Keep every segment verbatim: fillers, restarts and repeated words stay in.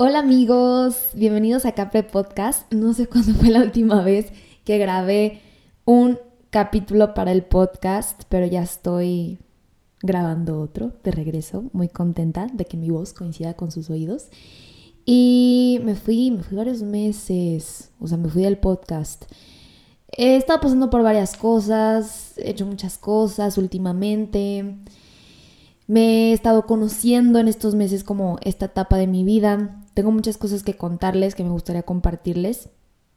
Hola amigos, bienvenidos a Capre Podcast. No sé cuándo fue la última vez que grabé un capítulo para el podcast, pero ya estoy grabando otro de regreso, muy contenta de que mi voz coincida con sus oídos. Y me fui, me fui varios meses, o sea, me fui del podcast. He estado pasando por varias cosas, he hecho muchas cosas últimamente. Me he estado conociendo en estos meses como esta etapa de mi vida. Tengo muchas cosas que contarles, que me gustaría compartirles.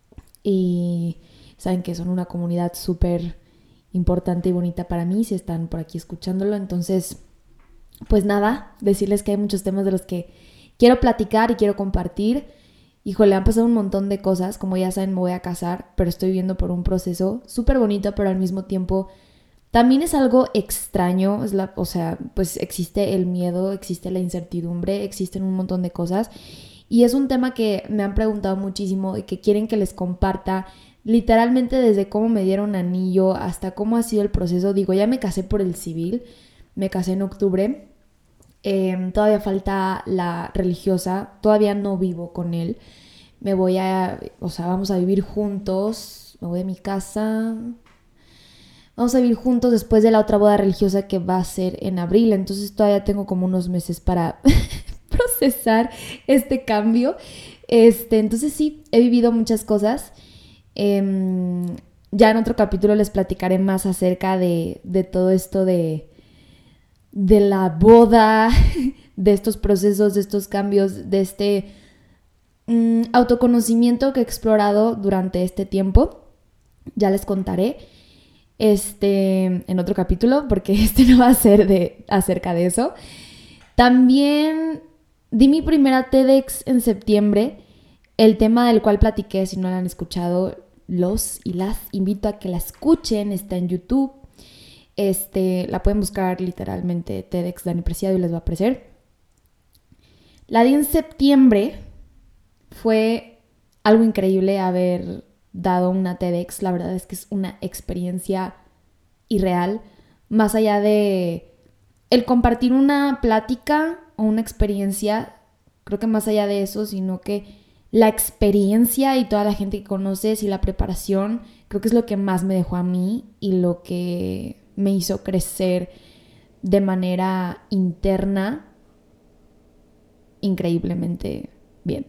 Y saben que son una comunidad súper importante y bonita para mí, si están por aquí escuchándolo. Entonces, pues nada, decirles que hay muchos temas de los que quiero platicar y quiero compartir. Híjole, han pasado un montón de cosas. Como ya saben, me voy a casar, pero estoy viviendo por un proceso súper bonito, pero al mismo tiempo también es algo extraño. Es la, o sea, pues existe el miedo, existe la incertidumbre, existen un montón de cosas. Y es un tema que me han preguntado muchísimo y que quieren que les comparta literalmente desde cómo me dieron anillo hasta cómo ha sido el proceso. Digo, ya me casé por el civil, me casé en octubre. Eh, todavía falta la religiosa, todavía no vivo con él. Me voy a, o sea, vamos a vivir juntos, me voy a mi casa. Vamos a vivir juntos después de la otra boda religiosa que va a ser en abril. Entonces todavía tengo como unos meses para procesar este cambio. Este, entonces sí, he vivido muchas cosas. Eh, ya en otro capítulo les platicaré más acerca de, de todo esto de, de la boda, de estos procesos, de estos cambios, de este um, autoconocimiento que he explorado durante este tiempo. Ya les contaré. Este, en otro capítulo, porque este no va a ser de, acerca de eso. También di mi primera TEDx en septiembre. El tema del cual platiqué, si no la han escuchado, los y las invito a que la escuchen. Está en YouTube. Este, la pueden buscar literalmente TEDx Dani Preciado y les va a aparecer. La di en septiembre. Fue algo increíble haber dado una TEDx. La verdad es que es una experiencia irreal, más allá de el compartir una plática o una experiencia, creo que más allá de eso, sino que la experiencia y toda la gente que conoces y la preparación, creo que es lo que más me dejó a mí y lo que me hizo crecer de manera interna increíblemente bien.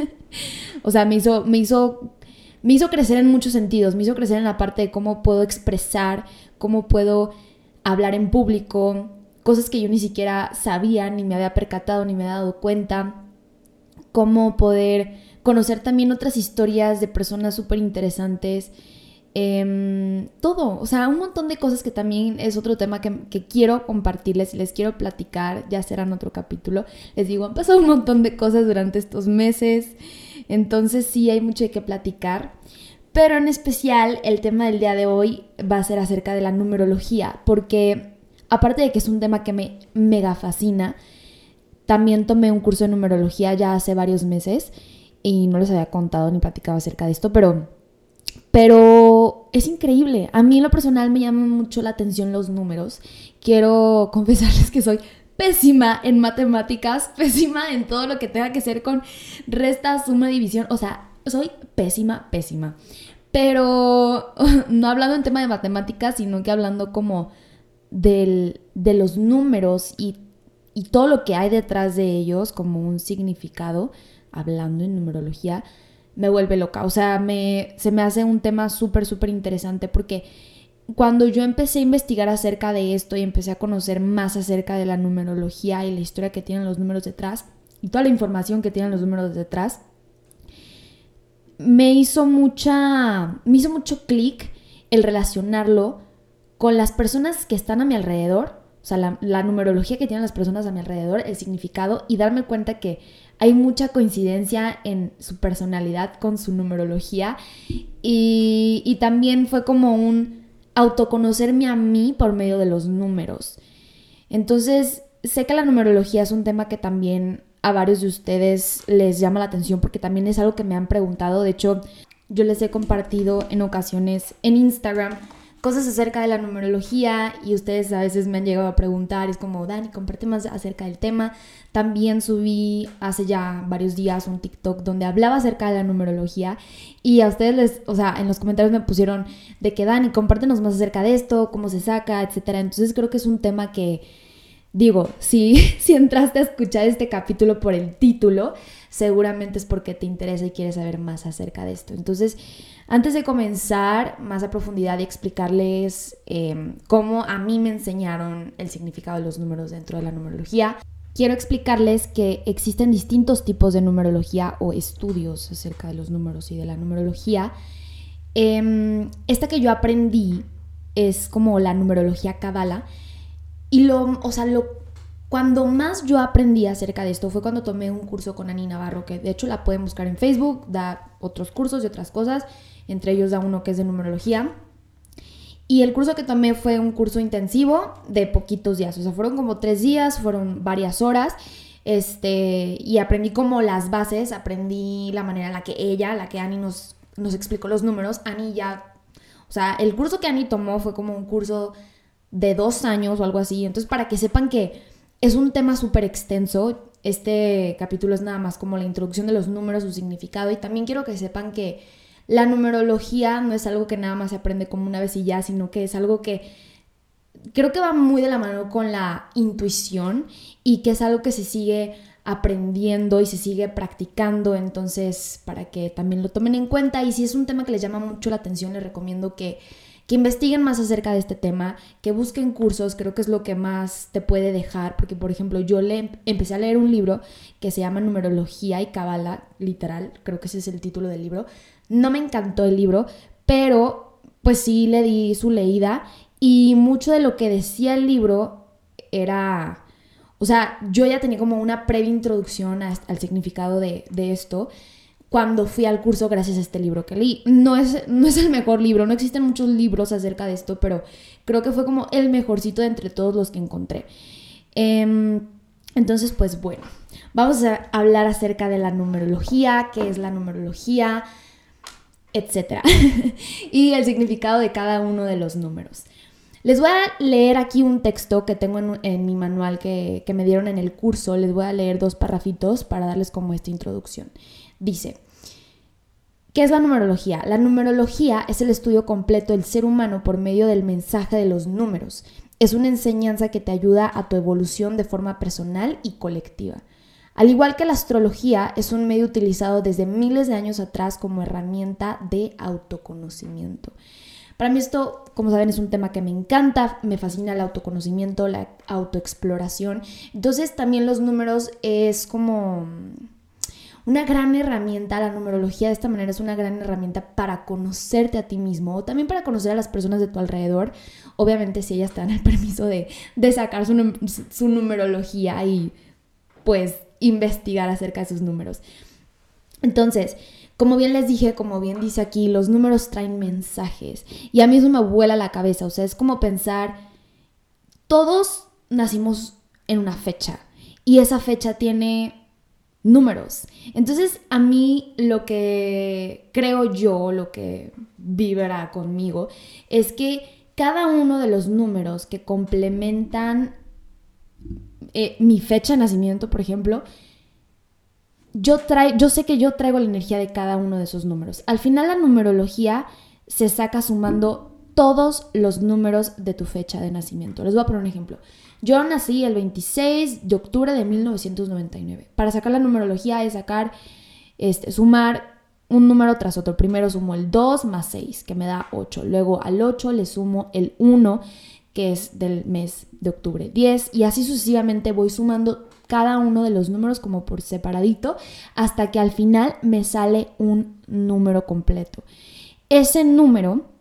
O sea, me hizo, me hizo Me hizo crecer en muchos sentidos, me hizo crecer en la parte de cómo puedo expresar, cómo puedo hablar en público, cosas que yo ni siquiera sabía, ni me había percatado, ni me había dado cuenta, cómo poder conocer también otras historias de personas súper interesantes, eh, todo, o sea, un montón de cosas que también es otro tema que, que quiero compartirles y les quiero platicar, ya será en otro capítulo. Les digo, han pasado un montón de cosas durante estos meses. Entonces sí hay mucho de qué platicar, pero en especial el tema del día de hoy va a ser acerca de la numerología, porque aparte de que es un tema que me mega fascina, también tomé un curso de numerología ya hace varios meses y no les había contado ni platicado acerca de esto, pero, pero es increíble. A mí en lo personal me llaman mucho la atención los números. Quiero confesarles que soy pésima en matemáticas, pésima en todo lo que tenga que ser con resta, suma, división. O sea, soy pésima, pésima. Pero no hablando en tema de matemáticas, sino que hablando como del, de los números y, y todo lo que hay detrás de ellos, como un significado, hablando en numerología, me vuelve loca. O sea, me, se me hace un tema súper, súper interesante porque cuando yo empecé a investigar acerca de esto y empecé a conocer más acerca de la numerología y la historia que tienen los números detrás y toda la información que tienen los números detrás, me hizo mucha, me hizo mucho clic el relacionarlo con las personas que están a mi alrededor, o sea, la, la numerología que tienen las personas a mi alrededor, el significado, y darme cuenta que hay mucha coincidencia en su personalidad con su numerología. Y, y también fue como un autoconocerme a mí por medio de los números. Entonces, sé que la numerología es un tema que también a varios de ustedes les llama la atención porque también es algo que me han preguntado. De hecho, yo les he compartido en ocasiones en Instagram cosas acerca de la numerología y ustedes a veces me han llegado a preguntar, es como, Dani, comparte más acerca del tema. También subí hace ya varios días un TikTok donde hablaba acerca de la numerología y a ustedes les, o sea, en los comentarios me pusieron de que, Dani, compártenos más acerca de esto, cómo se saca, etcétera. Entonces creo que es un tema que, digo, si, si entraste a escuchar este capítulo por el título, seguramente es porque te interesa y quieres saber más acerca de esto. Entonces, antes de comenzar más a profundidad y explicarles eh, cómo a mí me enseñaron el significado de los números dentro de la numerología, quiero explicarles que existen distintos tipos de numerología o estudios acerca de los números y de la numerología. Eh, esta que yo aprendí es como la numerología Kabbalah. Y lo, o sea, lo, cuando más yo aprendí acerca de esto fue cuando tomé un curso con Ani Navarro, que de hecho la pueden buscar en Facebook, da otros cursos y otras cosas, entre ellos da uno que es de numerología. Y el curso que tomé fue un curso intensivo de poquitos días, o sea, fueron como tres días, fueron varias horas, este, y aprendí como las bases, aprendí la manera en la que ella, la que Ani nos, nos explicó los números. Ani ya, o sea, el curso que Ani tomó fue como un curso de dos años o algo así. Entonces, para que sepan que es un tema súper extenso, este capítulo es nada más como la introducción de los números, su significado, y también quiero que sepan que la numerología no es algo que nada más se aprende como una vez y ya, sino que es algo que creo que va muy de la mano con la intuición y que es algo que se sigue aprendiendo y se sigue practicando. Entonces, para que también lo tomen en cuenta, y si es un tema que les llama mucho la atención, les recomiendo que que investiguen más acerca de este tema, que busquen cursos, creo que es lo que más te puede dejar, porque por ejemplo yo le empecé a leer un libro que se llama Numerología y Kabbalah, literal, creo que ese es el título del libro. No me encantó el libro, pero pues sí le di su leída y mucho de lo que decía el libro era, o sea, yo ya tenía como una previa introducción a, al significado de, de esto cuando fui al curso gracias a este libro que leí. No es, no es el mejor libro, no existen muchos libros acerca de esto, pero creo que fue como el mejorcito de entre todos los que encontré. Eh, entonces, pues bueno, vamos a hablar acerca de la numerología, qué es la numerología, etcétera. Y el significado de cada uno de los números. Les voy a leer aquí un texto que tengo en, en mi manual que, que me dieron en el curso. Les voy a leer dos parrafitos para darles como esta introducción. Dice, ¿qué es la numerología? La numerología es el estudio completo del ser humano por medio del mensaje de los números. Es una enseñanza que te ayuda a tu evolución de forma personal y colectiva. Al igual que la astrología, es un medio utilizado desde miles de años atrás como herramienta de autoconocimiento. Para mí esto, como saben, es un tema que me encanta, me fascina el autoconocimiento, la autoexploración. Entonces también los números es como una gran herramienta, la numerología de esta manera es una gran herramienta para conocerte a ti mismo o también para conocer a las personas de tu alrededor. Obviamente si ellas te dan el permiso de, de sacar su, su numerología y pues investigar acerca de sus números. Entonces, como bien les dije, como bien dice aquí, los números traen mensajes y a mí eso me vuela la cabeza. O sea, es como pensar, todos nacimos en una fecha y esa fecha tiene números. Entonces, a mí lo que creo yo, lo que vibra conmigo, es que cada uno de los números que complementan eh, mi fecha de nacimiento, por ejemplo, yo, trae, yo sé que yo traigo la energía de cada uno de esos números. Al final, la numerología se saca sumando todos los números de tu fecha de nacimiento. Les voy a poner un ejemplo. Yo nací el veintiséis de octubre de mil novecientos noventa y nueve. Para sacar la numerología es sacar, este, sumar un número tras otro. Primero sumo el dos más seis, que me da ocho. Luego al ocho le sumo el uno, que es del mes de octubre, diez. Y así sucesivamente voy sumando cada uno de los números como por separadito hasta que al final me sale un número completo. Ese número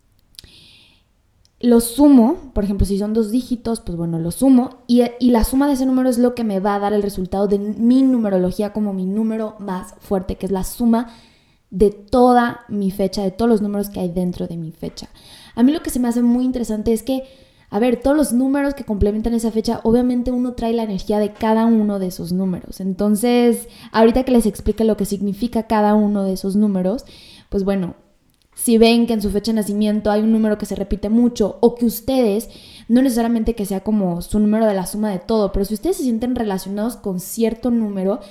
lo sumo, por ejemplo, si son dos dígitos, pues bueno, lo sumo y, y la suma de ese número es lo que me va a dar el resultado de mi numerología como mi número más fuerte, que es la suma de toda mi fecha, de todos los números que hay dentro de mi fecha. A mí lo que se me hace muy interesante es que, a ver, todos los números que complementan esa fecha, obviamente uno trae la energía de cada uno de esos números. Entonces, ahorita que les explique lo que significa cada uno de esos números, pues bueno, si ven que en su fecha de nacimiento hay un número que se repite mucho o que ustedes, no necesariamente que sea como su número de la suma de todo, pero si ustedes se sienten relacionados con cierto número,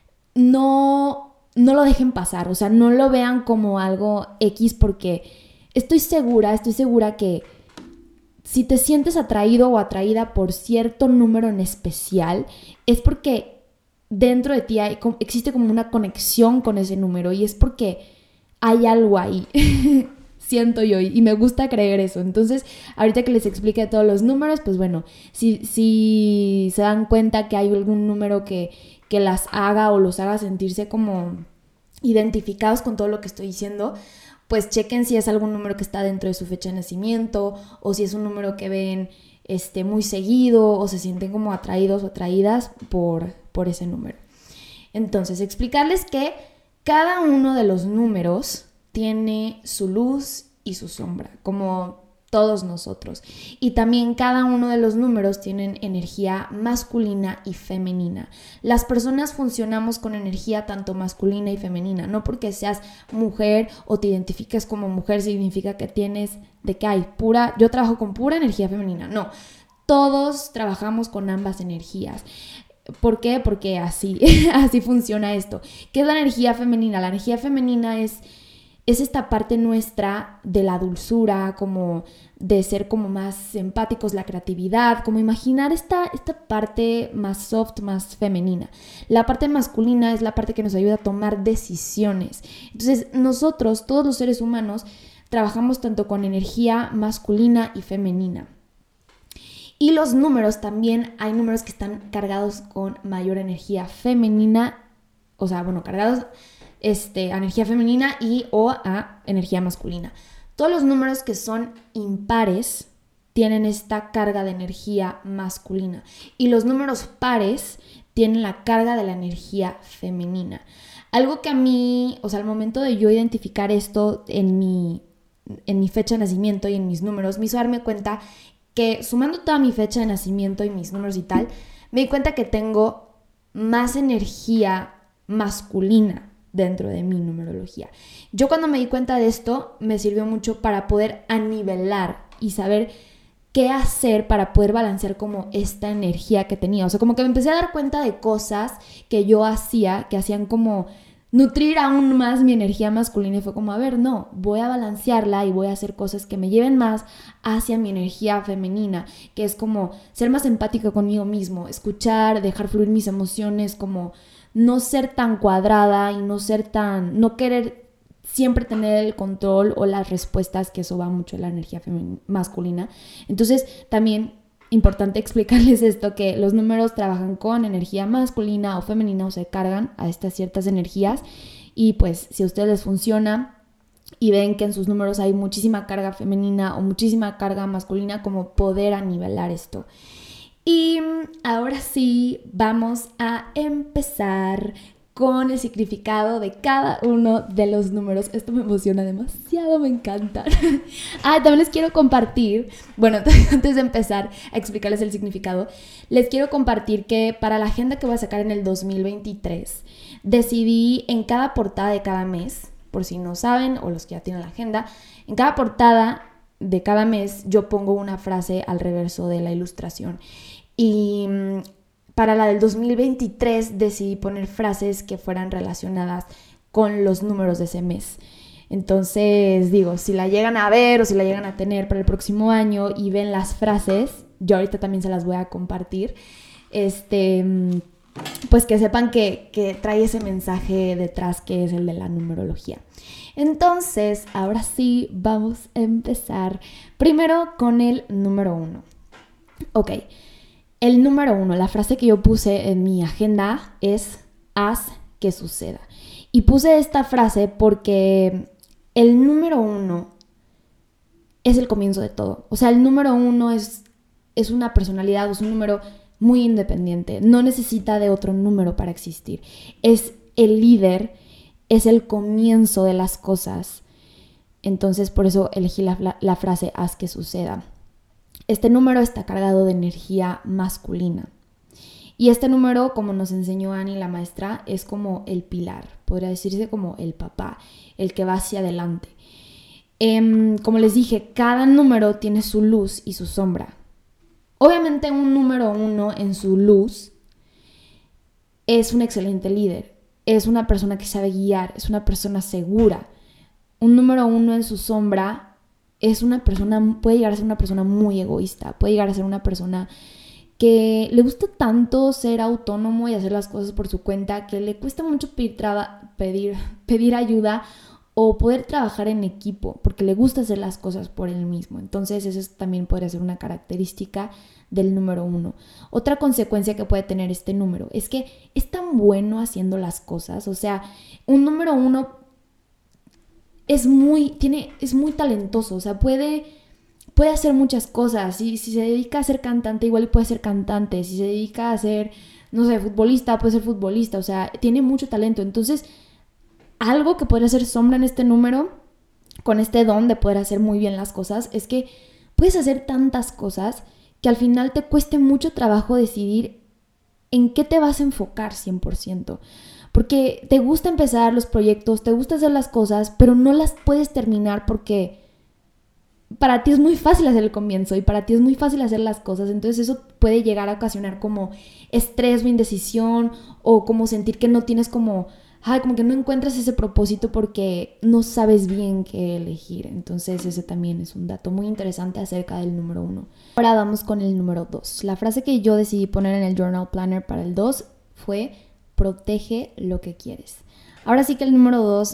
no, no lo dejen pasar, o sea, no lo vean como algo X, porque estoy segura, estoy segura que si te sientes atraído o atraída por cierto número en especial, es porque dentro de ti hay, existe como una conexión con ese número y es porque hay algo ahí, siento yo, y me gusta creer eso. Entonces, ahorita que les explique todos los números, pues bueno, si, si se dan cuenta que hay algún número que, que las haga o los haga sentirse como identificados con todo lo que estoy diciendo, pues chequen si es algún número que está dentro de su fecha de nacimiento o si es un número que ven este, muy seguido o se sienten como atraídos o atraídas por, por ese número. Entonces, explicarles que cada uno de los números tiene su luz y su sombra, como todos nosotros. Y también cada uno de los números tienen energía masculina y femenina. Las personas funcionamos con energía tanto masculina y femenina. No porque seas mujer o te identifiques como mujer significa que tienes, de que hay pura, yo trabajo con pura energía femenina. No, todos trabajamos con ambas energías. ¿Por qué? Porque así, así funciona esto. ¿Qué es la energía femenina? La energía femenina es, es esta parte nuestra de la dulzura, como de ser como más empáticos, la creatividad, como imaginar esta, esta parte más soft, más femenina. La parte masculina es la parte que nos ayuda a tomar decisiones. Entonces, nosotros, todos los seres humanos, trabajamos tanto con energía masculina y femenina. Y los números también, hay números que están cargados con mayor energía femenina, o sea, bueno, cargados este, a energía femenina y o a energía masculina. Todos los números que son impares tienen esta carga de energía masculina y los números pares tienen la carga de la energía femenina. Algo que a mí, o sea, al momento de yo identificar esto en mi, en mi fecha de nacimiento y en mis números, me hizo darme cuenta que sumando toda mi fecha de nacimiento y mis números y tal, me di cuenta que tengo más energía masculina dentro de mi numerología. Yo cuando me di cuenta de esto, me sirvió mucho para poder anivelar y saber qué hacer para poder balancear como esta energía que tenía. O sea, como que me empecé a dar cuenta de cosas que yo hacía, que hacían como nutrir aún más mi energía masculina y fue como, a ver, no, voy a balancearla y voy a hacer cosas que me lleven más hacia mi energía femenina, que es como ser más empática conmigo mismo, escuchar, dejar fluir mis emociones, como no ser tan cuadrada y no ser tan, no querer siempre tener el control o las respuestas, que eso va mucho en la energía femen- masculina. Entonces, también importante explicarles esto, que los números trabajan con energía masculina o femenina o se cargan a estas ciertas energías y pues si a ustedes les funciona y ven que en sus números hay muchísima carga femenina o muchísima carga masculina, como poder anivelar esto. Y ahora sí vamos a empezar con el significado de cada uno de los números. Esto me emociona demasiado, me encanta. Ah, también les quiero compartir, bueno, antes de empezar a explicarles el significado, les quiero compartir que para la agenda que voy a sacar en el dos mil veintitrés, decidí en cada portada de cada mes, por si no saben o los que ya tienen la agenda, en cada portada de cada mes yo pongo una frase al reverso de la ilustración. Y para la del dos mil veintitrés decidí poner frases que fueran relacionadas con los números de ese mes. Entonces, digo, si la llegan a ver o si la llegan a tener para el próximo año y ven las frases, yo ahorita también se las voy a compartir, este, pues que sepan que, que trae ese mensaje detrás que es el de la numerología. Entonces, ahora sí, vamos a empezar primero con el número uno. Ok. El número uno, la frase que yo puse en mi agenda es haz que suceda. Y puse esta frase porque el número uno es el comienzo de todo. O sea, el número uno es, es una personalidad, es un número muy independiente. No necesita de otro número para existir. Es el líder, es el comienzo de las cosas. Entonces, por eso elegí la, la frase haz que suceda. Este número está cargado de energía masculina. Y este número, como nos enseñó Annie, la maestra, es como el pilar. Podría decirse como el papá, el que va hacia adelante. Eh, como les dije, cada número tiene su luz y su sombra. Obviamente un número uno en su luz es un excelente líder, es una persona que sabe guiar, es una persona segura. Un número uno en su sombra es una persona, puede llegar a ser una persona muy egoísta, puede llegar a ser una persona que le gusta tanto ser autónomo y hacer las cosas por su cuenta, que le cuesta mucho pedir, traba, pedir, pedir ayuda o poder trabajar en equipo, porque le gusta hacer las cosas por él mismo. Entonces eso también podría ser una característica del número uno. Otra consecuencia que puede tener este número es que es tan bueno haciendo las cosas. O sea, un número uno es muy, tiene, es muy talentoso, o sea, puede... puede hacer muchas cosas. Si, si se dedica a ser cantante, igual puede ser cantante. Si se dedica a ser, no sé, futbolista, puede ser futbolista. O sea, tiene mucho talento. Entonces, algo que podría ser sombra en este número, con este don de poder hacer muy bien las cosas, es que puedes hacer tantas cosas que al final te cueste mucho trabajo decidir en qué te vas a enfocar cien por ciento. Porque te gusta empezar los proyectos, te gusta hacer las cosas, pero no las puedes terminar porque para ti es muy fácil hacer el comienzo y para ti es muy fácil hacer las cosas. Entonces eso puede llegar a ocasionar como estrés o indecisión, o como sentir que no tienes como, ay, como que no encuentras ese propósito porque no sabes bien qué elegir. Entonces ese también es un dato muy interesante acerca del número uno. Ahora vamos con el número dos. La frase que yo decidí poner en el Journal Planner para el dos fue: protege lo que quieres. Ahora sí que el número dos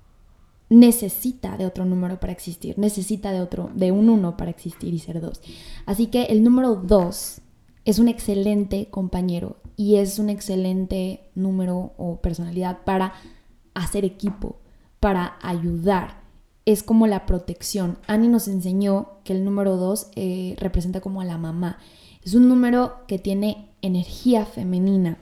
necesita de otro número para existir, necesita de otro, de un uno para existir y ser dos. Así que el número dos es un excelente compañero y es un excelente número o personalidad para hacer equipo, para ayudar. Es como la protección. Annie nos enseñó que el número dos eh, representa como a la mamá. Es un número que tiene energía femenina.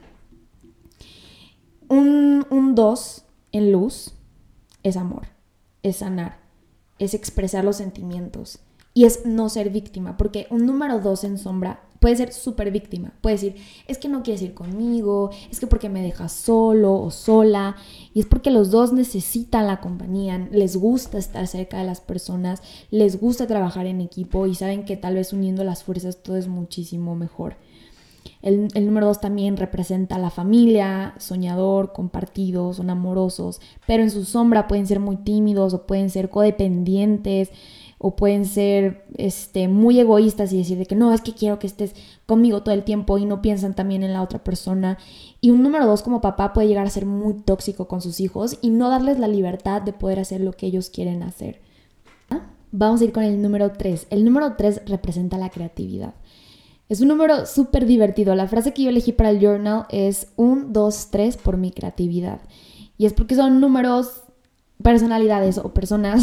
Un, un dos en luz es amor, es sanar, es expresar los sentimientos y es no ser víctima, porque un número dos en sombra puede ser súper víctima, puede decir, es que no quieres ir conmigo, es que porque me dejas solo o sola, y es porque los dos necesitan la compañía, les gusta estar cerca de las personas, les gusta trabajar en equipo y saben que tal vez uniendo las fuerzas todo es muchísimo mejor. El, el número dos también representa a la familia, soñador, compartidos, son amorosos, pero en su sombra pueden ser muy tímidos o pueden ser codependientes o pueden ser este, muy egoístas y decir de que no, es que quiero que estés conmigo todo el tiempo y no piensan también en la otra persona. Y un número dos como papá puede llegar a ser muy tóxico con sus hijos y no darles la libertad de poder hacer lo que ellos quieren hacer. Vamos a ir con el número tres. El número tres representa la creatividad. Es un número súper divertido. La frase que yo elegí para el journal es uno, dos, tres por mi creatividad. Y es porque son números, personalidades o personas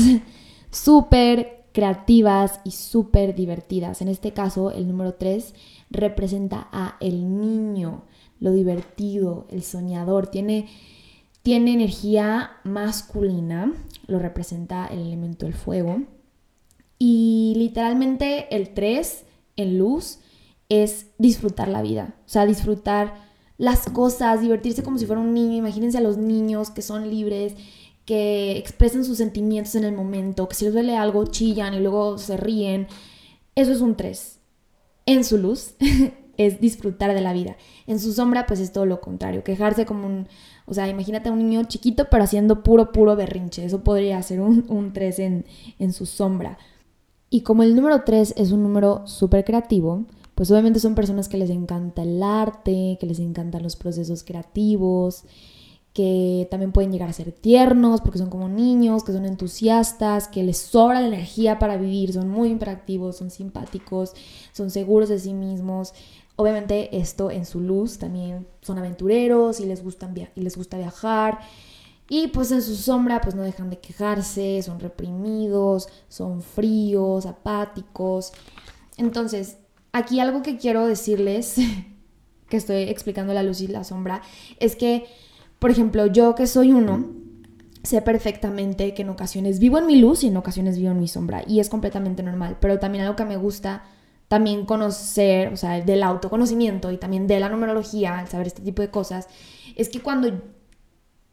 súper creativas y súper divertidas. En este caso, el número tres representa a el niño, lo divertido, el soñador. Tiene, tiene energía masculina, lo representa el elemento del fuego. Y literalmente el tres en luz es disfrutar la vida, o sea, disfrutar las cosas, divertirse como si fuera un niño. Imagínense a los niños que son libres, que expresan sus sentimientos en el momento, que si les duele algo chillan y luego se ríen. Eso es un tres. En su luz es disfrutar de la vida. En su sombra pues es todo lo contrario, quejarse como un, o sea, imagínate a un niño chiquito pero haciendo puro, puro berrinche. Eso podría ser un, un tres en, en su sombra. Y como el número tres es un número súper creativo, pues obviamente son personas que les encanta el arte, que les encantan los procesos creativos, que también pueden llegar a ser tiernos porque son como niños, que son entusiastas, que les sobra la energía para vivir, son muy interactivos, son simpáticos, son seguros de sí mismos. Obviamente esto en su luz también son aventureros y les, gustan via- y les gusta viajar. Y pues en su sombra pues no dejan de quejarse, son reprimidos, son fríos, apáticos. Entonces, aquí algo que quiero decirles, que estoy explicando la luz y la sombra, es que, por ejemplo, yo que soy uno, sé perfectamente que en ocasiones vivo en mi luz y en ocasiones vivo en mi sombra, y es completamente normal. Pero también algo que me gusta también conocer, o sea, del autoconocimiento y también de la numerología, al saber este tipo de cosas, es que cuando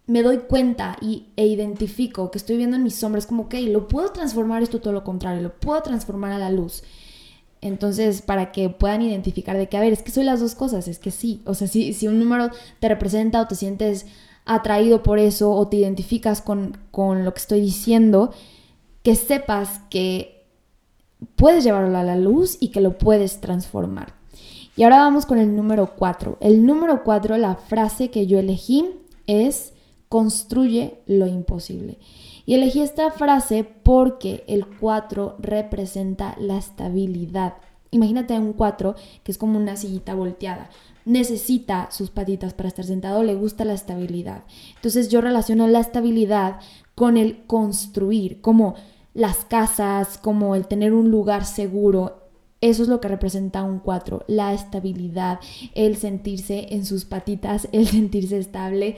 me doy cuenta y, e identifico que estoy viendo en mis sombras, como, ok, lo puedo transformar, esto todo lo contrario, lo puedo transformar a la luz. Entonces, para que puedan identificar de que, a ver, es que soy las dos cosas, es que sí. O sea, si, si un número te representa o te sientes atraído por eso o te identificas con, con lo que estoy diciendo, que sepas que puedes llevarlo a la luz y que lo puedes transformar. Y ahora vamos con el número cuatro. El número cuatro, la frase que yo elegí es: construye lo imposible. Y elegí esta frase porque el cuatro representa la estabilidad. Imagínate un cuatro que es como una sillita volteada. Necesita sus patitas para estar sentado, le gusta la estabilidad. Entonces yo relaciono la estabilidad con el construir, como las casas, como el tener un lugar seguro. Eso es lo que representa un cuatro, la estabilidad, el sentirse en sus patitas, el sentirse estable.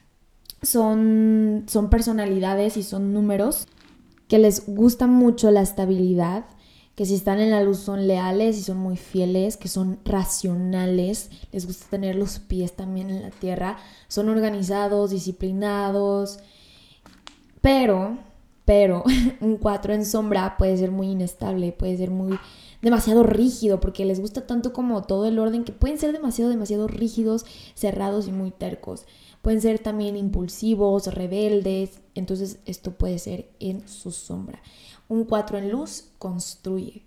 Son, son personalidades y son números que les gusta mucho la estabilidad, que si están en la luz son leales y son muy fieles, que son racionales, les gusta tener los pies también en la tierra, son organizados, disciplinados, pero, pero un cuatro en sombra puede ser muy inestable, puede ser muy demasiado rígido, porque les gusta tanto como todo el orden, que pueden ser demasiado, demasiado rígidos, cerrados y muy tercos. Pueden ser también impulsivos, rebeldes, entonces esto puede ser en su sombra. Un cuatro en luz construye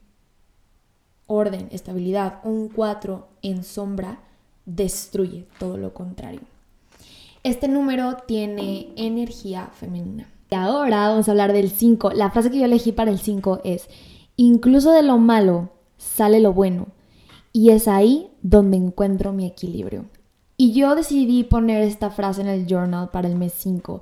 orden, estabilidad. Un cuatro en sombra destruye, todo lo contrario. Este número tiene energía femenina. Y ahora vamos a hablar del cinco. La frase que yo elegí para el cinco es: incluso de lo malo sale lo bueno, y es ahí donde encuentro mi equilibrio. Y yo decidí poner esta frase en el journal para el mes cinco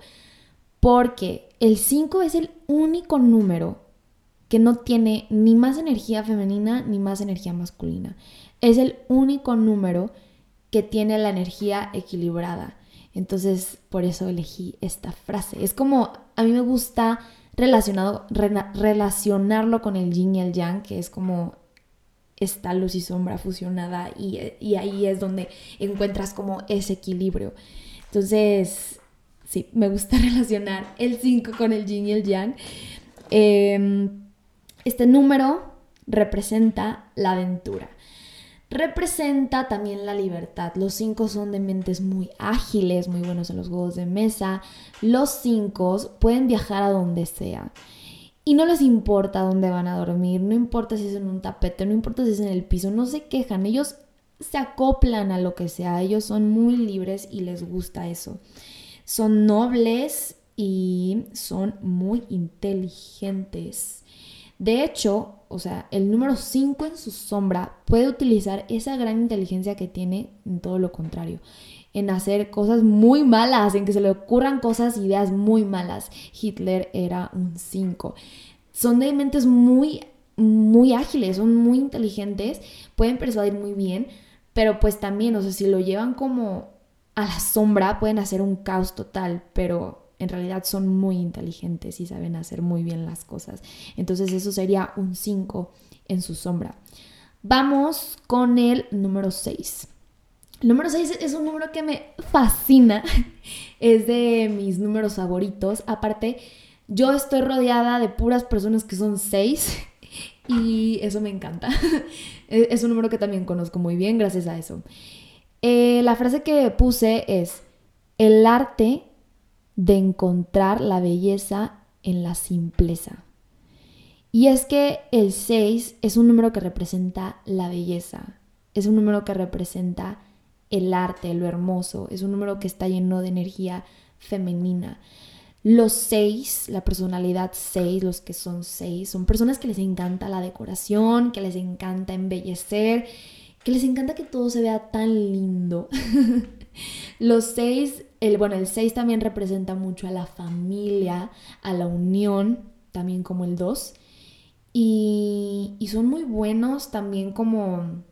porque el cinco es el único número que no tiene ni más energía femenina ni más energía masculina. Es el único número que tiene la energía equilibrada. Entonces, por eso elegí esta frase. Es como, a mí me gusta relacionado, re, relacionarlo con el yin y el yang, que es como esta luz y sombra fusionada, y, y ahí es donde encuentras como ese equilibrio. Entonces, sí, me gusta relacionar el cinco con el yin y el yang. Eh, este número representa la aventura. Representa también la libertad. Los cinco son de mentes muy ágiles, muy buenos en los juegos de mesa. Los cinco pueden viajar a donde sea. Y no les importa dónde van a dormir, no importa si es en un tapete, no importa si es en el piso, no se quejan, ellos se acoplan a lo que sea, ellos son muy libres y les gusta eso. Son nobles y son muy inteligentes. De hecho, o sea, el número cinco en su sombra puede utilizar esa gran inteligencia que tiene en todo lo contrario, en hacer cosas muy malas, en que se le ocurran cosas, ideas muy malas. Hitler era un cinco. Son de mentes muy, muy ágiles, son muy inteligentes, pueden persuadir muy bien, pero pues también, o sea, si lo llevan como a la sombra, pueden hacer un caos total, pero en realidad son muy inteligentes y saben hacer muy bien las cosas. Entonces eso sería un cinco en su sombra. Vamos con el número seis. El número seis es un número que me fascina, es de mis números favoritos. Aparte, yo estoy rodeada de puras personas que son seis y eso me encanta. Es un número que también conozco muy bien gracias a eso. Eh, la frase que puse es: el arte de encontrar la belleza en la simpleza. Y es que el seis es un número que representa la belleza, es un número que representa el arte, lo hermoso, es un número que está lleno de energía femenina. Los seis, la personalidad seis, los que son seis, son personas que les encanta la decoración, que les encanta embellecer, que les encanta que todo se vea tan lindo. Los seis, el, bueno, el seis también representa mucho a la familia, a la unión, también como el dos. Y, y son muy buenos también como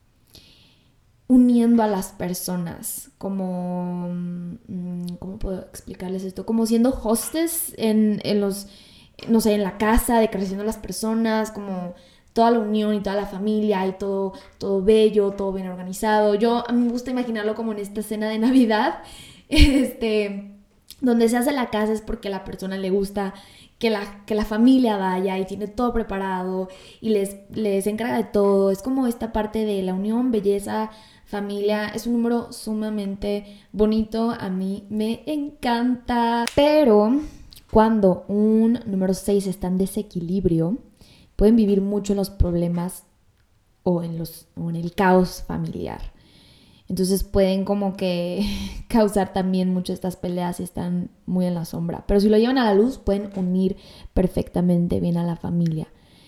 uniendo a las personas, como, ¿cómo puedo explicarles esto? Como siendo hostes en, en los, no sé, en la casa, decreciendo a las personas, como toda la unión y toda la familia y todo, todo bello, todo bien organizado. Yo, a mí me gusta imaginarlo como en esta cena de Navidad, este, donde se hace la casa es porque a la persona le gusta que la, que la familia vaya y tiene todo preparado y les, les encarga de todo. Es como esta parte de la unión, belleza, familia. Es un número sumamente bonito. A mí me encanta. Pero cuando un número seis está en desequilibrio, pueden vivir mucho en los problemas o en, los, o en el caos familiar. Entonces pueden como que causar también mucho estas peleas si están muy en la sombra. Pero si lo llevan a la luz, pueden unir perfectamente bien a la familia.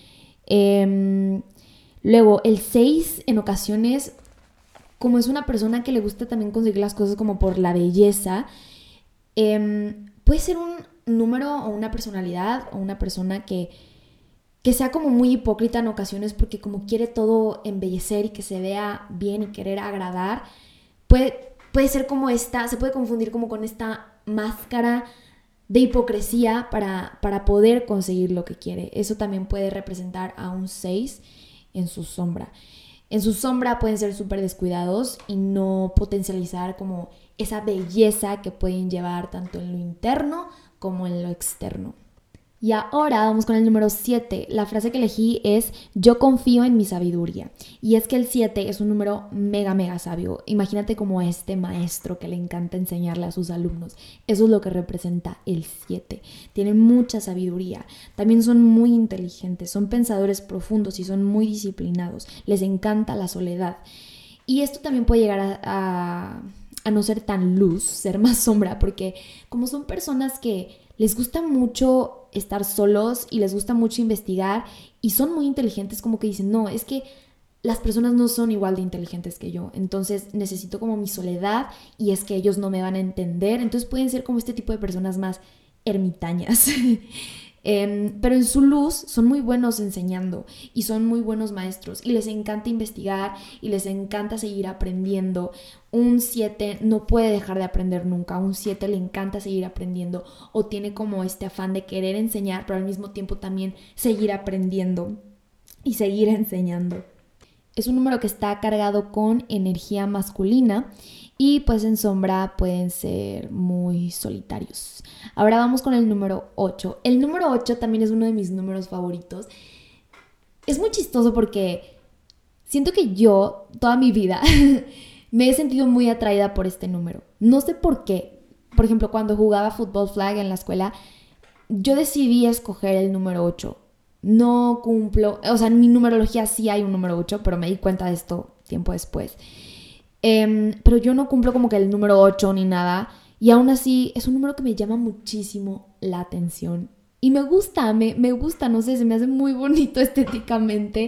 Eh, luego, el seis en ocasiones, como es una persona que le gusta también conseguir las cosas como por la belleza, eh, puede ser un número o una personalidad o una persona que... que sea como muy hipócrita en ocasiones porque como quiere todo embellecer y que se vea bien y querer agradar, puede, puede ser como esta, se puede confundir como con esta máscara de hipocresía para, para poder conseguir lo que quiere. Eso también puede representar a un seis en su sombra. En su sombra pueden ser súper descuidados y no potencializar como esa belleza que pueden llevar tanto en lo interno como en lo externo. Y ahora vamos con el número siete. La frase que elegí es: yo confío en mi sabiduría. Y es que el siete es un número mega, mega sabio. Imagínate como a este maestro que le encanta enseñarle a sus alumnos. Eso es lo que representa el siete. Tienen mucha sabiduría. También son muy inteligentes, son pensadores profundos y son muy disciplinados. Les encanta la soledad. Y esto también puede llegar a, a, a no ser tan luz, ser más sombra, porque como son personas que les gusta mucho estar solos y les gusta mucho investigar y son muy inteligentes, como que dicen, no, es que las personas no son igual de inteligentes que yo, entonces necesito como mi soledad y es que ellos no me van a entender, entonces pueden ser como este tipo de personas más ermitañas. Eh, pero en su luz son muy buenos enseñando y son muy buenos maestros y les encanta investigar y les encanta seguir aprendiendo. Un siete no puede dejar de aprender nunca, a un siete le encanta seguir aprendiendo o tiene como este afán de querer enseñar, pero al mismo tiempo también seguir aprendiendo y seguir enseñando. Es un número que está cargado con energía masculina y pues en sombra pueden ser muy solitarios. Ahora vamos con el número ocho. El número ocho también es uno de mis números favoritos. Es muy chistoso porque siento que yo toda mi vida me he sentido muy atraída por este número. No sé por qué. Por ejemplo, cuando jugaba fútbol flag en la escuela, yo decidí escoger el número ocho. No cumplo, o sea, en mi numerología sí hay un número ocho, pero me di cuenta de esto tiempo después. Eh, pero yo no cumplo como que el número ocho ni nada, y aún así es un número que me llama muchísimo la atención. Y me gusta, me, me gusta, no sé, se me hace muy bonito estéticamente.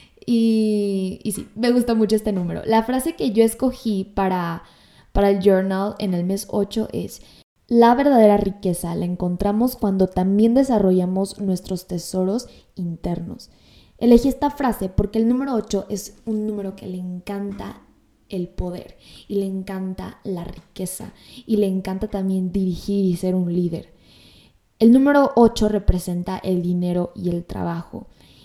Y, y sí, me gusta mucho este número. La frase que yo escogí para, para el journal en el mes ocho es: la verdadera riqueza la encontramos cuando también desarrollamos nuestros tesoros internos. Elegí esta frase porque el número ocho es un número que le encanta el poder y le encanta la riqueza y le encanta también dirigir y ser un líder. El número ocho representa el dinero y el trabajo.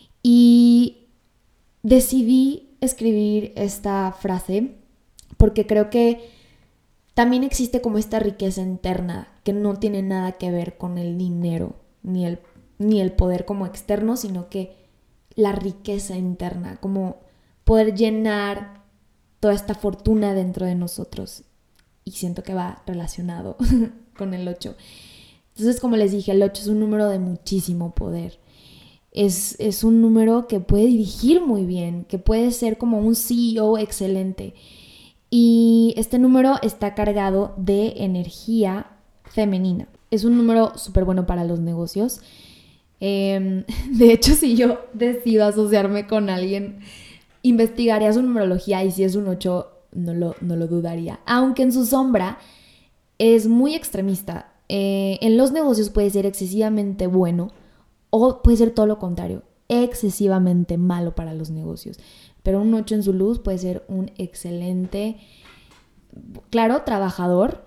Y decidí escribir esta frase porque creo que también existe como esta riqueza interna que no tiene nada que ver con el dinero ni el, ni el poder como externo, sino que la riqueza interna, como poder llenar toda esta fortuna dentro de nosotros. Y siento que va relacionado con el ocho. Entonces, como les dije, el ocho es un número de muchísimo poder. Es, es un número que puede dirigir muy bien, que puede ser como un C E O excelente. Y este número está cargado de energía femenina. Es un número súper bueno para los negocios. Eh, de hecho, si yo decido asociarme con alguien, investigaría su numerología y si es un ocho, no lo, no lo dudaría. Aunque en su sombra es muy extremista. Eh, en los negocios puede ser excesivamente bueno o puede ser todo lo contrario, excesivamente malo para los negocios. Pero un ocho en su luz puede ser un excelente, claro, trabajador,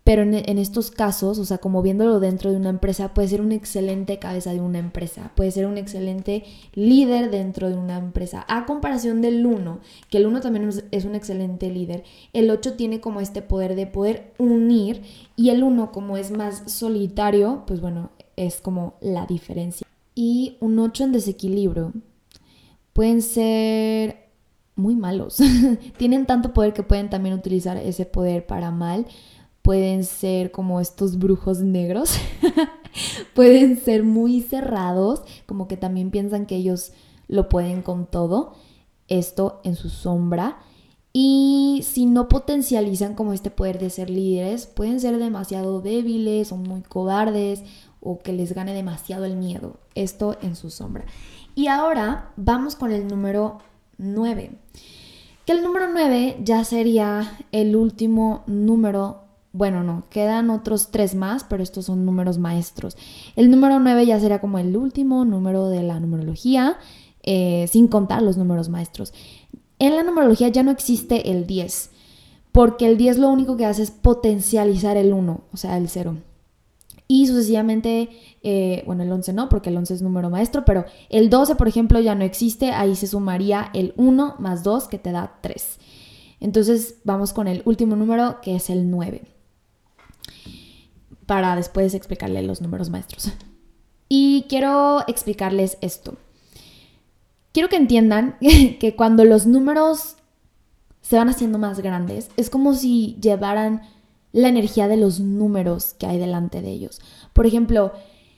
pero en, en estos casos, o sea, como viéndolo dentro de una empresa, puede ser un excelente cabeza de una empresa, puede ser un excelente líder dentro de una empresa. A comparación del uno, que el uno también es un excelente líder, el ocho tiene como este poder de poder unir, y el uno, como es más solitario, pues bueno, es como la diferencia. Y un ocho en desequilibrio pueden ser muy malos. Tienen tanto poder que pueden también utilizar ese poder para mal. Pueden ser como estos brujos negros. Pueden ser muy cerrados, como que también piensan que ellos lo pueden con todo. Esto en su sombra. Y si no potencializan como este poder de ser líderes, pueden ser demasiado débiles o muy cobardes, o que les gane demasiado el miedo. Esto en su sombra. Y ahora vamos con el número nueve. Que el número nueve ya sería el último número. Bueno, no, quedan otros tres más, pero estos son números maestros. El número nueve ya sería como el último número de la numerología, eh, sin contar los números maestros. En la numerología ya no existe el diez, porque el diez lo único que hace es potencializar el uno, o sea, el cero. Y sucesivamente, eh, bueno, el once no, porque el once es número maestro, pero el doce, por ejemplo, ya no existe. Ahí se sumaría el uno más dos, que te da tres. Entonces vamos con el último número, que es el nueve, para después explicarle los números maestros. Y quiero explicarles esto. Quiero que entiendan que cuando los números se van haciendo más grandes, es como si llevaran la energía de los números que hay delante de ellos. Por ejemplo,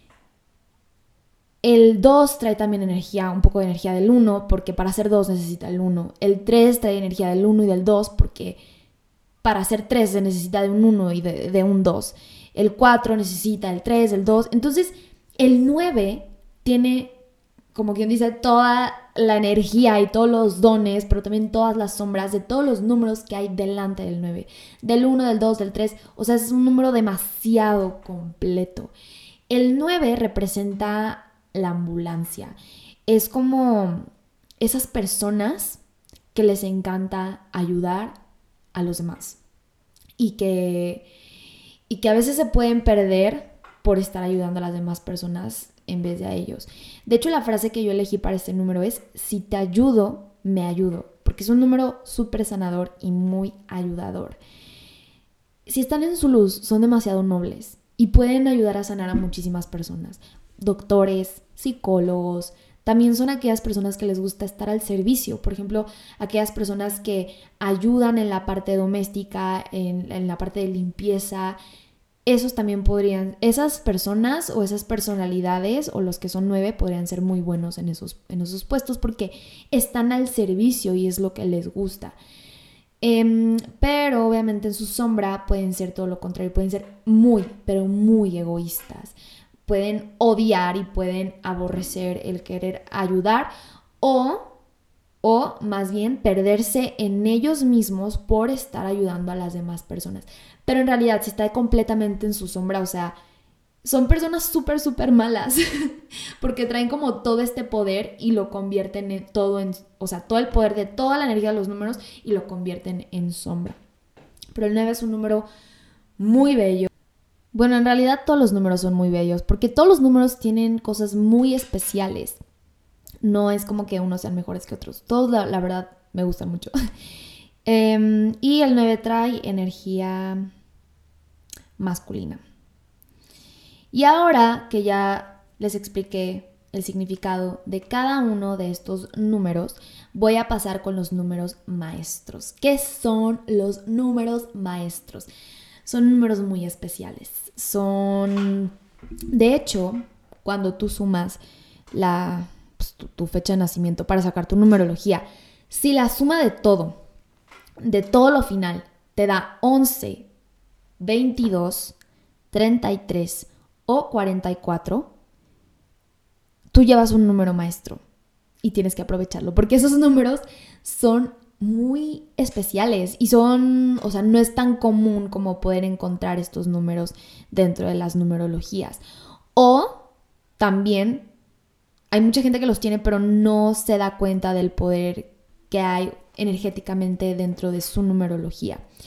el dos trae también energía, un poco de energía del uno, porque para hacer dos necesita el uno. El tres trae energía del uno y del dos, porque para hacer tres se necesita de un uno y de, de un dos. El cuatro necesita el tres, el dos. Entonces, el nueve tiene, como quien dice, toda la energía y todos los dones, pero también todas las sombras de todos los números que hay delante del nueve. Del uno, del dos, del tres. O sea, es un número demasiado completo. El nueve representa la ambulancia. Es como esas personas que les encanta ayudar a los demás. Y que, y que a veces se pueden perder por estar ayudando a las demás personas en vez de a ellos. De hecho, la frase que yo elegí para este número es: si te ayudo, me ayudo. Porque es un número súper sanador y muy ayudador. Si están en su luz, son demasiado nobles y pueden ayudar a sanar a muchísimas personas. Doctores, psicólogos. También son aquellas personas que les gusta estar al servicio. Por ejemplo, aquellas personas que ayudan en la parte doméstica, en, en la parte de limpieza. Esos también podrían, esas personas o esas personalidades o los que son nueve podrían ser muy buenos en esos, en esos puestos porque están al servicio y es lo que les gusta. Eh, pero obviamente en su sombra pueden ser todo lo contrario, pueden ser muy, pero muy egoístas. Pueden odiar y pueden aborrecer el querer ayudar o, o más bien perderse en ellos mismos por estar ayudando a las demás personas. Pero en realidad, si está completamente en su sombra, o sea, son personas súper, súper malas porque traen como todo este poder y lo convierten en todo, en, o sea, todo el poder de toda la energía de los números y lo convierten en sombra. Pero el nueve es un número muy bello. Bueno, en realidad todos los números son muy bellos porque todos los números tienen cosas muy especiales. No es como que unos sean mejores que otros. Todos, la, la verdad, me gustan mucho. eh, y el nueve trae energía masculina. Y ahora que ya les expliqué el significado de cada uno de estos números, voy a pasar con los números maestros. ¿Qué son los números maestros? Son números muy especiales. Son, de hecho, cuando tú sumas la, pues, tu, tu fecha de nacimiento para sacar tu numerología, si la suma de todo, de todo lo final, te da once, veintidós, treinta y tres o cuarenta y cuatro, tú llevas un número maestro y tienes que aprovecharlo porque esos números son muy especiales y son, o sea, no es tan común como poder encontrar estos números dentro de las numerologías. O también hay mucha gente que los tiene pero no se da cuenta del poder que hay energéticamente dentro de su numerología.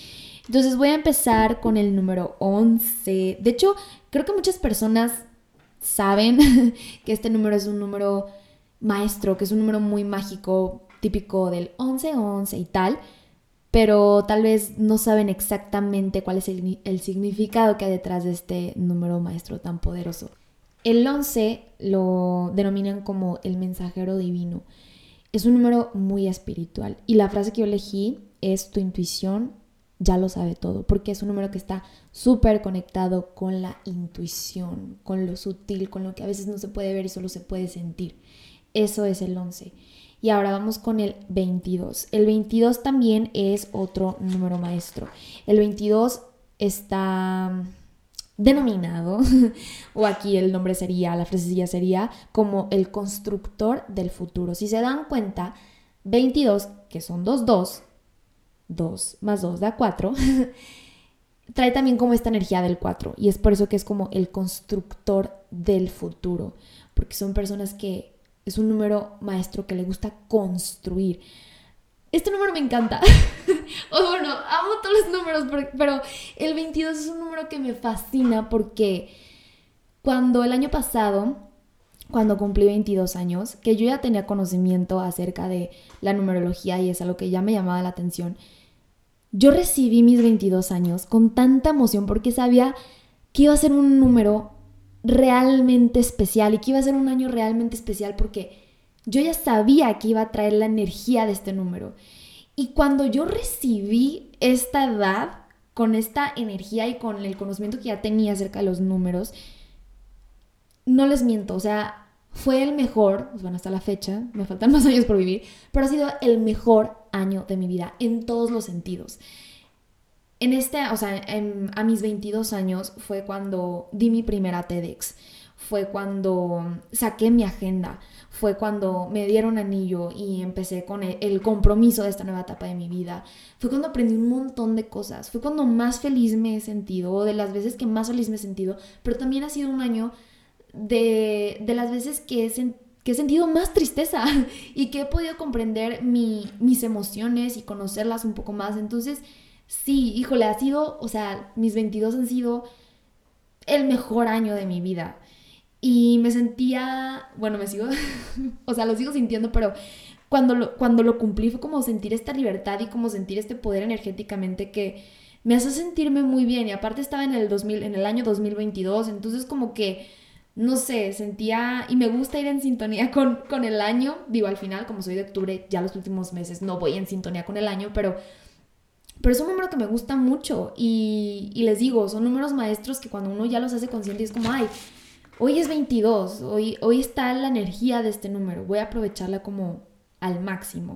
Entonces voy a empezar con el número once. De hecho, creo que muchas personas saben que este número es un número maestro, que es un número muy mágico, típico del once once y tal, pero tal vez no saben exactamente cuál es el, el significado que hay detrás de este número maestro tan poderoso. El once lo denominan como el mensajero divino. Es un número muy espiritual y la frase que yo elegí es: tu intuición ya lo sabe todo, porque es un número que está súper conectado con la intuición, con lo sutil, con lo que a veces no se puede ver y solo se puede sentir. Eso es el once. Y ahora vamos con el veintidós. El veintidós también es otro número maestro. El veintidós está denominado, o aquí el nombre sería, la frasecilla sería como el constructor del futuro. Si se dan cuenta, veintidós, que son dos dos, dos más dos da cuatro, trae también como esta energía del cuatro, y es por eso que es como el constructor del futuro, porque son personas que es un número maestro que le gusta construir. Este número me encanta. O bueno, amo todos los números, pero el veintidós es un número que me fascina porque cuando el año pasado, cuando cumplí veintidós años, que yo ya tenía conocimiento acerca de la numerología y es algo que ya me llamaba la atención, yo recibí mis veintidós años con tanta emoción porque sabía que iba a ser un número realmente especial y que iba a ser un año realmente especial porque yo ya sabía que iba a traer la energía de este número. Y cuando yo recibí esta edad con esta energía y con el conocimiento que ya tenía acerca de los números, no les miento, o sea, fue el mejor, pues bueno, hasta la fecha, me faltan más años por vivir, pero ha sido el mejor año de mi vida en todos los sentidos. En este, o sea, en, a mis veintidós años fue cuando di mi primera TEDx, fue cuando saqué mi agenda, fue cuando me dieron anillo y empecé con el, el compromiso de esta nueva etapa de mi vida, fue cuando aprendí un montón de cosas, fue cuando más feliz me he sentido, o de las veces que más feliz me he sentido, pero también ha sido un año de, de las veces que he, sen, que he sentido más tristeza y que he podido comprender mi, mis emociones y conocerlas un poco más. Entonces, sí, híjole, ha sido, o sea, mis veintidós han sido el mejor año de mi vida. Y me sentía, bueno, me sigo, o sea, lo sigo sintiendo, pero cuando lo, cuando lo cumplí fue como sentir esta libertad y como sentir este poder energéticamente que me hace sentirme muy bien. Y aparte estaba en el dos mil, en el año dos mil veintidós, entonces como que, no sé, sentía, y me gusta ir en sintonía con, con el año. Digo, al final, como soy de octubre, ya los últimos meses no voy en sintonía con el año, pero... Pero es un número que me gusta mucho y, y les digo, son números maestros que cuando uno ya los hace consciente es como, ay, hoy es veintidós, hoy, hoy está la energía de este número, voy a aprovecharla como al máximo.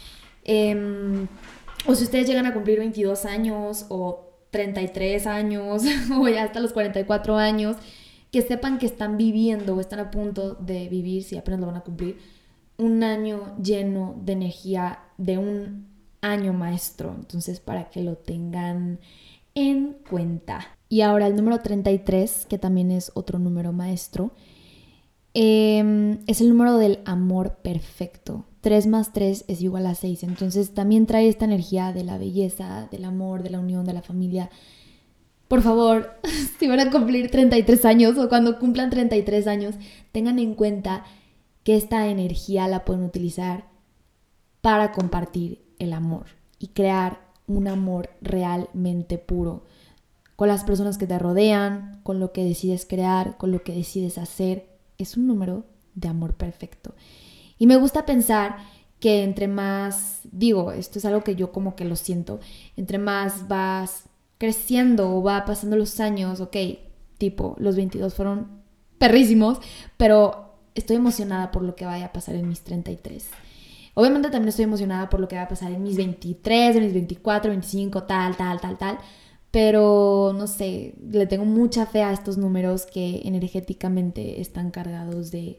Eh, o si ustedes llegan a cumplir veintidós años o treinta y tres años o ya hasta los cuarenta y cuatro años, que sepan que están viviendo o están a punto de vivir, si apenas lo van a cumplir, un año lleno de energía, de un año maestro. Entonces, para que lo tengan en cuenta. Y ahora el número treinta y tres, que también es otro número maestro, eh, es el número del amor perfecto. tres más tres es igual a seis. Entonces también trae esta energía de la belleza, del amor, de la unión, de la familia. Por favor, si van a cumplir treinta y tres años o cuando cumplan treinta y tres años, tengan en cuenta que esta energía la pueden utilizar para compartir el amor y crear un amor realmente puro con las personas que te rodean, con lo que decides crear, con lo que decides hacer. Es un número de amor perfecto. Y me gusta pensar que entre más, digo, esto es algo que yo como que lo siento, entre más vas creciendo o va pasando los años, ok, tipo, los veintidós fueron perrísimos, pero estoy emocionada por lo que vaya a pasar en mis treinta y tres. Obviamente también estoy emocionada por lo que va a pasar en mis veintitrés, en mis veinticuatro, veinticinco, tal, tal, tal, tal. Pero, no sé, le tengo mucha fe a estos números que energéticamente están cargados de,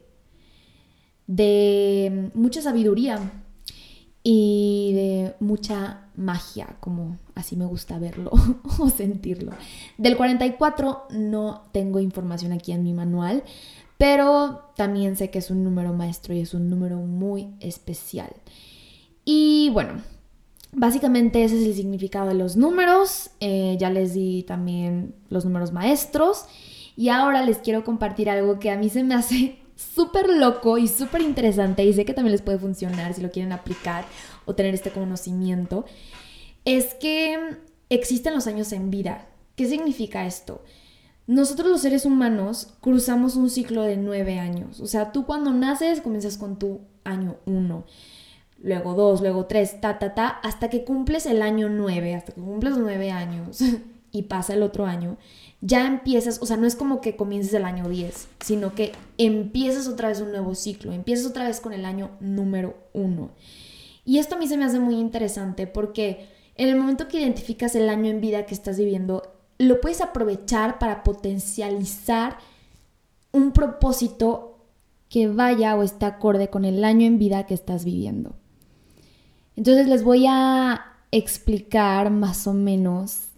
de mucha sabiduría y de mucha magia, como así me gusta verlo o sentirlo. Del cuarenta y cuatro no tengo información aquí en mi manual, pero también sé que es un número maestro y es un número muy especial. Y bueno, Básicamente ese es el significado de los números. Eh, ya les di también los números maestros. Y ahora les quiero compartir algo que a mí se me hace súper loco y súper interesante. Y sé que también les puede funcionar si lo quieren aplicar o tener este conocimiento. Es que existen los años en vida. ¿Qué significa esto? Nosotros los seres humanos cruzamos un ciclo de nueve años. O sea, tú cuando naces comienzas con tu año uno. Luego dos, luego tres, ta, ta, ta, hasta que cumples el año nueve, hasta que cumples nueve años y pasa el otro año, ya empiezas, o sea, no es como que comiences el año diez, sino que empiezas otra vez un nuevo ciclo, empiezas otra vez con el año número uno. Y esto a mí se me hace muy interesante porque en el momento que identificas el año en vida que estás viviendo, lo puedes aprovechar para potencializar un propósito que vaya o esté acorde con el año en vida que estás viviendo. Entonces les voy a explicar más o menos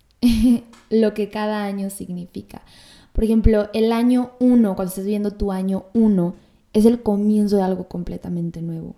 lo que cada año significa. Por ejemplo, el año uno, cuando estás viviendo tu año uno, es el comienzo de algo completamente nuevo.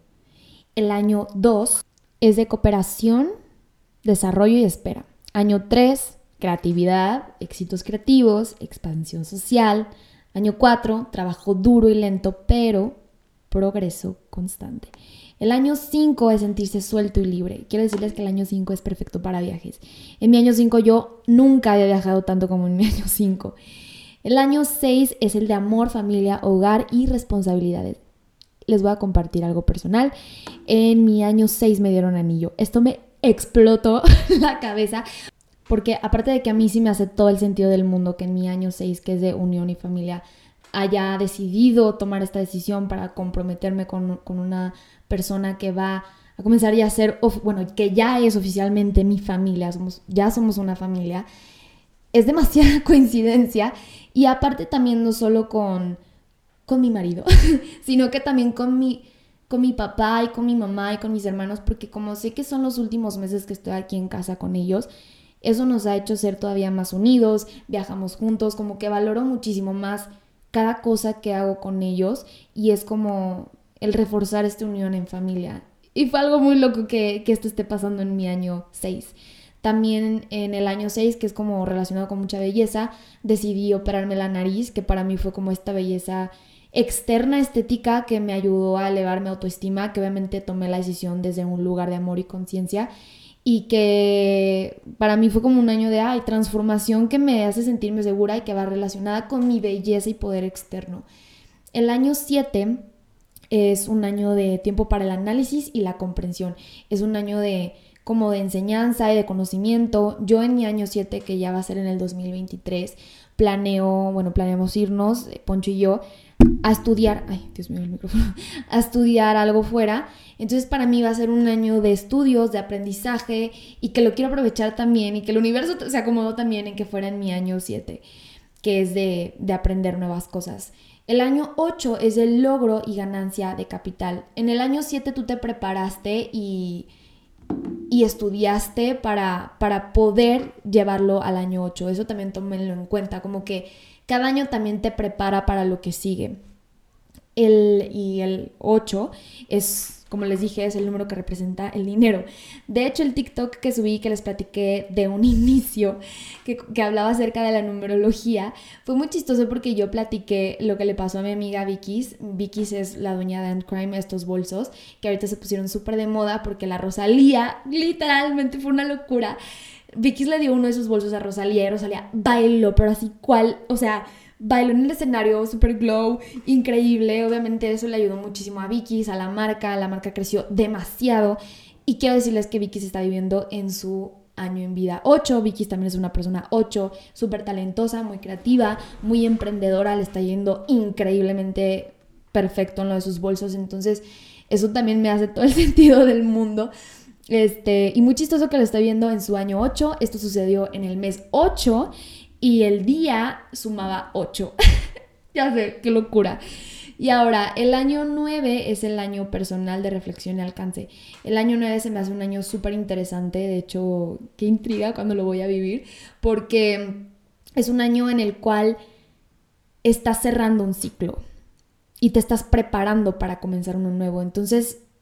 El año dos es de cooperación, desarrollo y espera. Año tres, creatividad, éxitos creativos, expansión social. Año cuatro, trabajo duro y lento, pero progreso constante. El año cinco es sentirse suelto y libre. Quiero decirles que el año cinco es perfecto para viajes. En mi año cinco yo nunca había viajado tanto como en mi año cinco. El año seis es el de amor, familia, hogar y responsabilidades. Les voy a compartir algo personal. En mi año seis me dieron anillo. Esto me explotó la cabeza porque aparte de que a mí sí me hace todo el sentido del mundo que en mi año seis, que es de unión y familia, haya decidido tomar esta decisión para comprometerme con, con una persona que va a comenzar ya a ser, bueno, que ya es oficialmente mi familia, somos, ya somos una familia, es demasiada coincidencia. Y aparte también no solo con, con mi marido, sino que también con mi, con mi papá y con mi mamá y con mis hermanos, porque como sé que son los últimos meses que estoy aquí en casa con ellos, eso nos ha hecho ser todavía más unidos, viajamos juntos, como que valoro muchísimo más cada cosa que hago con ellos y es como el reforzar esta unión en familia. Y fue algo muy loco que, que esto esté pasando en mi año seis. También en el año seis, que es como relacionado con mucha belleza, decidí operarme la nariz, que para mí fue como esta belleza externa, estética, que me ayudó a elevar mi autoestima, que obviamente tomé la decisión desde un lugar de amor y conciencia. Y que para mí fue como un año de ay, transformación que me hace sentirme segura y que va relacionada con mi belleza y poder externo. El año siete es un año de tiempo para el análisis y la comprensión. Es un año de como de enseñanza y de conocimiento. Yo en mi año siete, que ya va a ser en el dos mil veintitrés, planeo, bueno, planeamos irnos, Poncho y yo, a estudiar, ay, Dios mío, el micrófono, a estudiar algo fuera. Entonces para mí va a ser un año de estudios, de aprendizaje y que lo quiero aprovechar también y que el universo se acomodó también en que fuera en mi año siete, que es de, de aprender nuevas cosas. El año ocho es el logro y ganancia de capital. En el año siete tú te preparaste y, y estudiaste para, para poder llevarlo al año ocho. Eso también tómenlo en cuenta, como que cada año también te prepara para lo que sigue. El, y el ocho es, como les dije, es el número que representa el dinero. De hecho, el TikTok que subí, que les platiqué de un inicio, que, que hablaba acerca de la numerología, fue muy chistoso porque yo platiqué lo que le pasó a mi amiga Vicky's. Vicky's es la dueña de Ant Crime, estos bolsos, que ahorita se pusieron súper de moda porque la Rosalía, literalmente fue una locura. Vicky's le dio uno de esos bolsos a Rosalía y Rosalía bailó, pero así cual, o sea, bailó en el escenario, super glow, increíble. Obviamente eso le ayudó muchísimo a Vicky's, a la marca, la marca creció demasiado y quiero decirles que Vicky's está viviendo en su año en vida ocho. Vicky's también es una persona ocho, súper talentosa, muy creativa, muy emprendedora, le está yendo increíblemente perfecto en lo de sus bolsos, entonces eso también me hace todo el sentido del mundo. Este, y muy chistoso que lo estoy viendo en su año ocho. Esto sucedió en el mes ocho y el día sumaba ocho. Ya sé, qué locura. Y ahora, el año nueve es el año personal de reflexión y alcance. El año nueve se me hace un año súper interesante. De hecho, qué intriga cuando lo voy a vivir, porque es un año en el cual estás cerrando un ciclo y te estás preparando para comenzar uno nuevo. Entonces,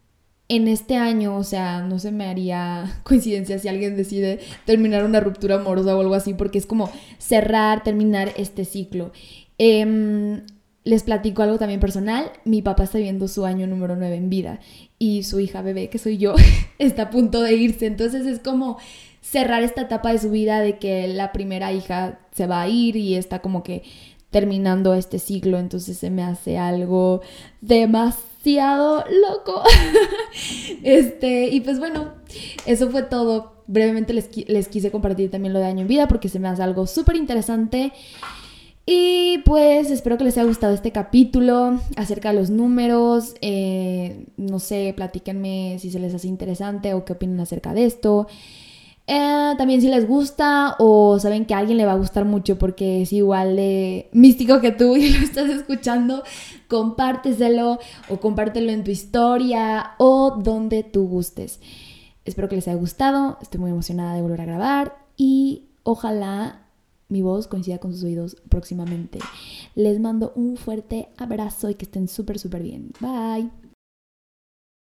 en este año, o sea, no se me haría coincidencia si alguien decide terminar una ruptura amorosa o algo así, porque es como cerrar, terminar este ciclo. Eh, les platico algo también personal. Mi papá está viviendo su año número nueve en vida y su hija bebé, que soy yo, está a punto de irse. Entonces es como cerrar esta etapa de su vida de que la primera hija se va a ir y está como que terminando este ciclo. Entonces se me hace algo demasiado loco. este, y pues bueno, eso fue todo. Brevemente les, les quise compartir también lo de año en vida porque se me hace algo súper interesante. Y pues espero que les haya gustado este capítulo acerca de los números. Eh, no sé, platíquenme si se les hace interesante o qué opinan acerca de esto. Eh, también si les gusta o saben que a alguien le va a gustar mucho porque es igual de místico que tú y lo estás escuchando, compárteselo o compártelo en tu historia o donde tú gustes. Espero que les haya gustado, estoy muy emocionada de volver a grabar y ojalá mi voz coincida con sus oídos próximamente. Les mando un fuerte abrazo y que estén súper súper bien. Bye.